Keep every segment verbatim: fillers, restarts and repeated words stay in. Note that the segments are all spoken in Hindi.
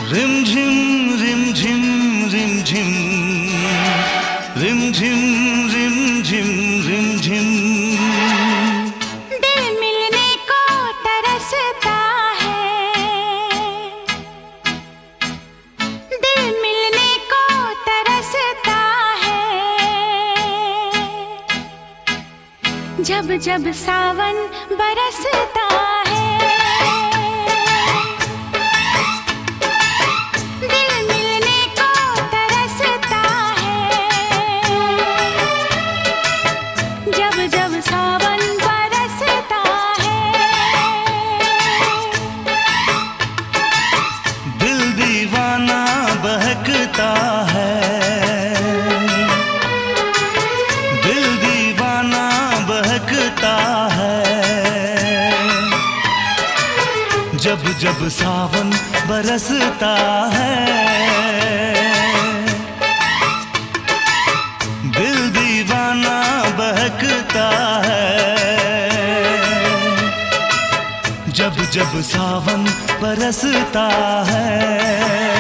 रिमझिम रिमझिम रिमझिम रिमझिम रिमझिम रिमझिम दिल मिलने को तरसता है, दिल मिलने को तरसता है। जब जब सावन बरसता है, बहकता है, दिल दीवाना बहकता है। जब जब सावन बरसता है, दिल दीवाना बहकता है। जब जब सावन बरसता है।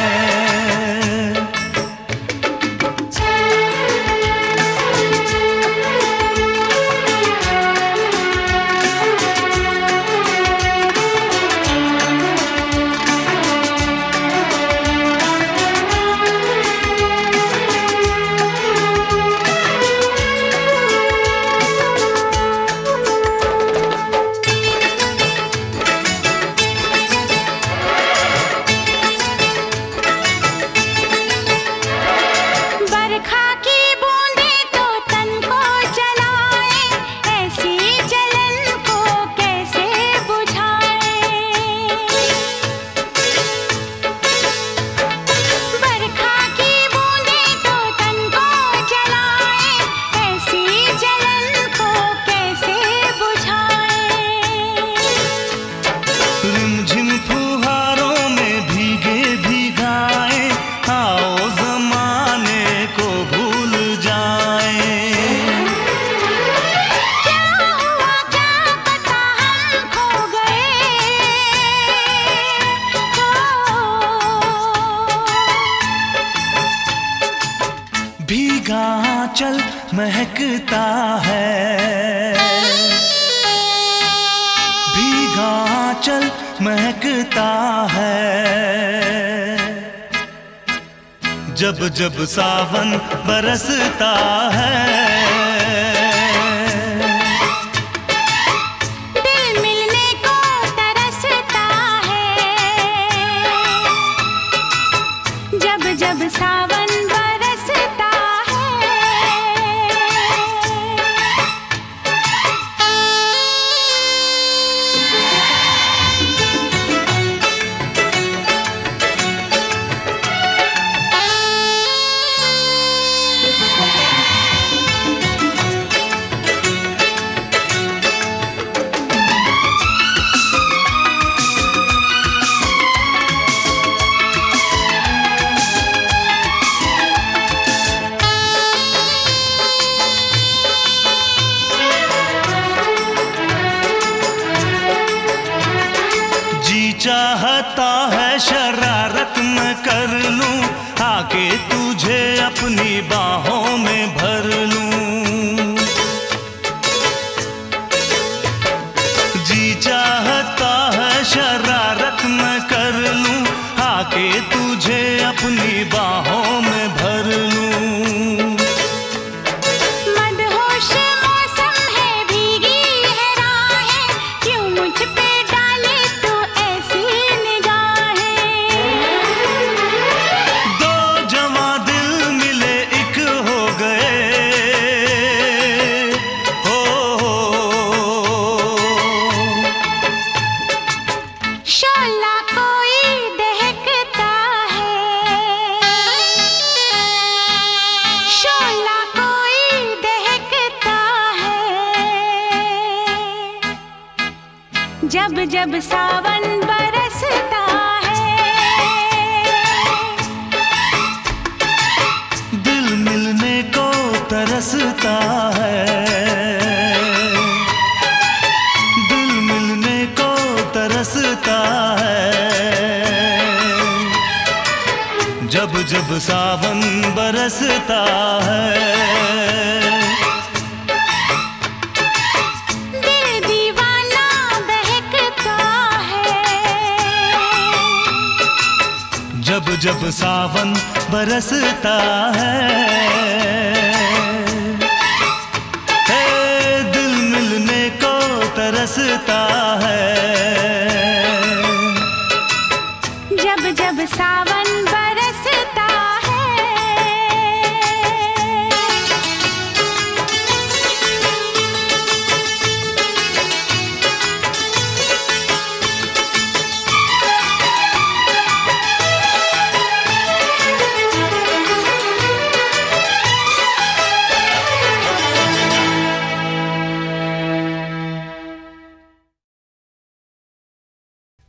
भीगा आंचल महकता है, भीगा आंचल महकता है। जब जब सावन बरसता है, दिल मिलने को तरसता है। जब जब सावन चाहता है शरारत मैं कर लूं, आके तुझे अपनी बाहों में भर लूं। जी चाहता है शरारत मैं कर लूं, आके तुझे अपनी बाहों में भर लूं। शोला कोई दहकता है, शोला कोई दहकता है। जब जब सावन बरसता है, दिल मिलने को तरसता है, दिल मिलने को तरसता है। जब जब सावन बरसता है। दिल दीवाना बहकता है। जब जब सावन बरसता है, हे दिल मिलने को तरसता है। जब जब सावन